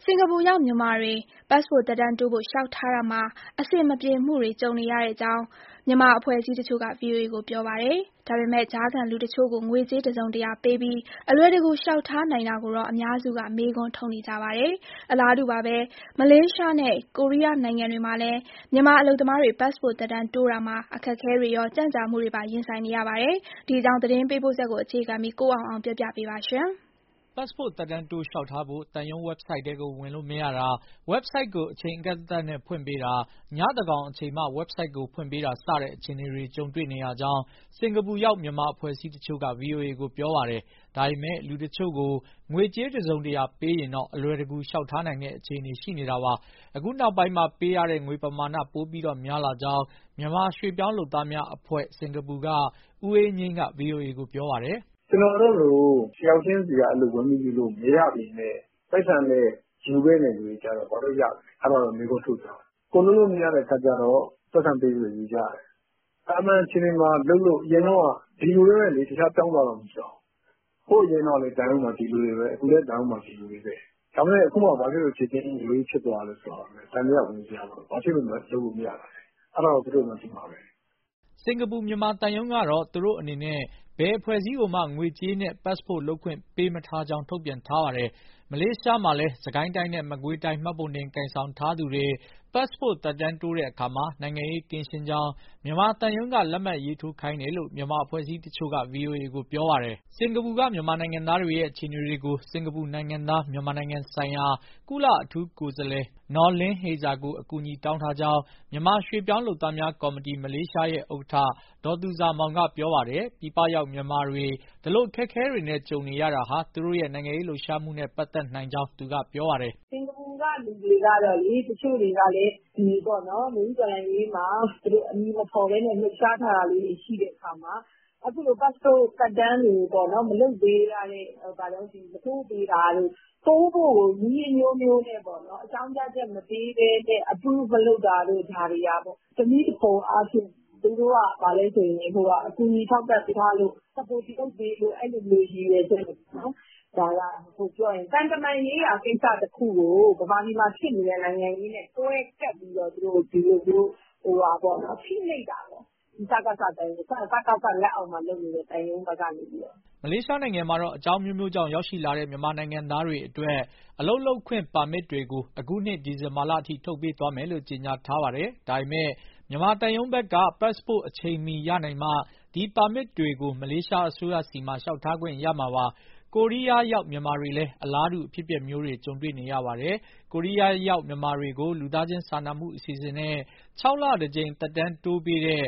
စင်ကာပူရောက်မြန်မာတွေ passport သက်တမ်းတိုးဖို့လျှောက်ထားရာမှာအဆင်မပြေမှုတွေကြုံနေရတဲ့အကြောင်းမြန်မာအဖွဲ့အစည်းတချို့က VOA ကိုပြောပါတယ်။ ဒါပေမဲ့ကြားခံလူတချို့ကိုငွေကြေးတစုံတရာပေးပြီးအလွယ်တကူလျှောက်ထားနိုင်တာကိုတော့အများစုကမေးခွန်းထုတ်နေကြပါတယ်။ အလားတူပါပဲမလေးရှားနဲ့ကိုရီးယားနိုင်ငံတွေမှာလည်းမြန်မာအလုပ်သမားတွေ passport သက်တမ်းတိုးတာမှာအခက်အခဲတွေရောကြန့်ကြာမှုတွေပါရင်ဆိုင်နေရပါတယ်။ ဒီအကြောင်းသတင်းပေးပို့ချက်ကိုအခြေခံပြီးကိုအောင်ပြောပြပေးပါမယ်။ passport သက်တမ်းတိုးလျှောက်ထားဖို့သံရုံး website ထဲကိုဝင်လို့မရတာ website ကိုအချိန်အကန့်အသတ်နဲ့ဖွင့်ပေးတာညသန်းခေါင်အချိန်မှ website ကိုဖွင့်ပေးတာစတဲ့အခြေအနေတွေကြုံတွေ့နေရကြောင်းစင်ကာပူရောက်မြန်မာအဖွဲ့အစည်းတချို့က VOA ကိုပြောပါတယ်။ ဒါပေမဲ့လူတချို့ကိုငွေကြေးတစုံတရာပေးရင်တော့အလွယ်တကူလျှောက်ထားနိုင်တဲ့အခြေအနေရှိနေတာပါ။ အခုနောက်ပိုင်းမှာပေးရတဲ့ငွေပမာဏပိုပြီးများလာကြောင်းမြန်မာရွှေ့ပြောင်းလုပ်သားများအဖွဲ့စင်ကာပူကဦးအေးငြိမ်းက VOA ကိုပြောပါတယ်။ "ကျွန်တော်တို့လိုတယောက်ချင်းစီကအလုပ်ဝင်ပြီးလို့မရပေမဲ့ပိုက်ဆံနဲ့ယူခဲ့တဲ့လူတွေကြတော့ဘာလို့ရလဲအဲ့ဒါတော့မေးခွန်းထုတ်ကြတယ်။ကိုလို့မရတဲ့အခါကျတော့ပိုက်ဆံပေးပြီးယူကြတယ်။အမှန်ချင်းမှာလုပ်လို့အရင်တော့ဒီလိုပဲလေတခြားပြောင်းသွားတော့မရှိအောင်။ဟိုအရင်တော့လေတန်ရုံးမှာဒီလိုတွေပဲအခုလည်းတန်ရုံးမှာဒီလိုတွေပဲ။ဒါပေမဲ့အခုမှဘာဖြစ်လို့ခြေချင်းလေးဖြစ်သွားလဲဆိုတော့တန်ရဝင်ကြရတော့ဘာဖြစ်လို့လုပ်လို့မရတာလဲ။အဲ့ဒါတော့သူတို့မှဒီမှာပဲစင်ကာပူမြန်မာသံရုံးကတော့သူတို့အနေနဲ့ဘယ်အဖွဲ့အစည်းကိုမှငွေကြေးနဲ့ passport လုပ်ခွင့်ပေးမထားကြောင်းထုတ်ပြန်ထားပါတယ်။မလေးရှားမှာလည်းစစ်ကိုင်းတိုင်းနဲ့မကွေးတိုင်းမှတ်ပုံတင်ကိုင်ဆောင်ထားသူတွေ passport သက်တမ်းတိုးတဲ့အခါနိုင်ငံရေးကင်းရှင်းကြောင်းမြန်မာသံရုံးကလက်မှတ်ရေးထိုးခိုင်းတယ်လို့မြန်မာအဖွဲ့အစည်းတချို့က VOA ကိုပြောပါတယ်။စင်ကာပူကမြန်မာနိုင်ငံသားတွေရဲ့အခြေအနေတွေကိုစင်ကာပူနိုင်ငံသားမြန်မာနိုင်ငံဆိုင်ရာကုလအထူးကိုယ်စားလှယ်နော်လင်းဟေဇာကိုအကူအညီတောင်းထားကြောင်းမြန်မာရွှေ့ပြောင်းလုပ်သားများကော်မတီမလေးရှားရဲ့ဥက္ကဋ္ဌဒေါ်သူဇာမောင်ကပြောပါတယ်။ပြည်ပရောက်မြန်မာတွေဒီလိုအခက်အခဲတွေနဲ့ကြုံနေရတာဟာသူတို့ရဲ့နိုင်ငံရေးလှုပ်ရှားမှုနဲ့ပတ်သက်နိုင်ကြောင်းသူကပြောပါတယ်။စင်ကာပူကလူတွေကတော့လေတချို့တွေကလည်းဒီပေါ့နော်လူဦးတော်လိုင်းရေးမှာသူတို့အမည်မဖော်ဘဲနဲ့လှုပ်ရှားထားတာလေးတွေရှိတဲ့အခါမှာအခုလို passport သက်တမ်းတွေပေါ့နော်မလုပ်ပေးရတဲ့မတိုးပေးတာတို့တိုးဖို့ကိုနည်းမျိုးမျိုးနဲ့ပေါ့နော်အကြောင်းပြချက်မပေးဘဲနဲ့ approve မလုပ်တာတို့ဒါတွေကပေါ့တနည်းတစ်ပုံအားဖြင့်သူတို့ကဘာလဲဆိုရင်ဟိုကအကူအညီထောက်ပံ့ပေးထားလို့ support လုပ်ပေးလို့အဲ့လိုမျိုးရည်ရွယ်ချက်ပေါ့နော်ဒါကဟိုပြောရင်တန်တမာရေးရာကိစ္စတစ်ခုကိုဗမာပြည်မှာဖြစ်နေတဲ့နိုင်ငံရေးနဲ့တွဲကပ်ပြီးတော့သူတို့ဒီလိုမျိုးဟိုပါပေါ့နော်ဖိနှိပ်တာပေါ့ဒီစကားတိုင်းစကားလက်အောက်မှာလုပ်နေတဲ့တိုင်ရုံးဘက်ကနေပြီးတော့မလေးရှားနိုင်ငံမှာတော့အကြောင်းမျိုးမျိုးကြောင့်ရောက်ရှိလာတဲ့မြန်မာနိုင်ငံသားတွေအတွက်အလုပ်လုပ်ခွင့်ပါမစ်တွေကိုအခုနှစ်ဒီဇင်ဘာလအထိထုတ်ပေးသွားမယ်လို့ကြေညာထားပါတယ်။ဒါပေမဲ့မြန်မာသံရုံးဘက်က passport အချိန်မီရနိုင်မှဒီပါမစ်တွေကိုမလေးရှားအစိုးရဆီမှာလျှောက်ထားခွင့်ရမှာပါ။ကိုရီးယားရောက်မြန်မာတွေလည်းအလားတူအဖြစ်အပျက်မျိုးတွေကြုံတွေ့နေရပါတယ်။ကိုရီးယားရောက်မြန်မာတွေကိုလူသားချင်းစာနာမှုအစီအစဉ်နဲ့6လတကြိမ်သက်တမ်းတိုးပေးတဲ့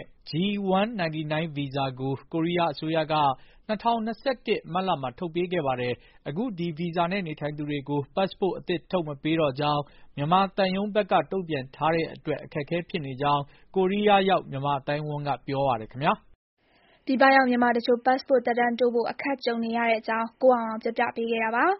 G199 ဗီဇာကိုကိုရီးယားအစိုးရက2021မတ်လမှာထုတ်ပေးခဲ့ပါတယ်။အခုဒီဗီဇာနဲ့နေထိုင်သူတွေကို passport အသစ်ထုတ်မပေးတော့ကြောင်းမြန်မာသံရုံးဘက်ကတုံ့ပြန်ထားတဲ့အတွက်အခက်အခဲဖြစ်နေကြောင်းကိုရီးယားရောက်မြန်မာအသိုင်းအဝန်းကပြောပါတယ်ခင်ဗျာ။ပြည်ပရောက်မြန်မာတချို့ passport သက်တမ်းတိုးဖို့အခက်ကြုံနေရတဲ့အကြောင်းကိုအောင်ပြောပြပေးခဲ့တာပါ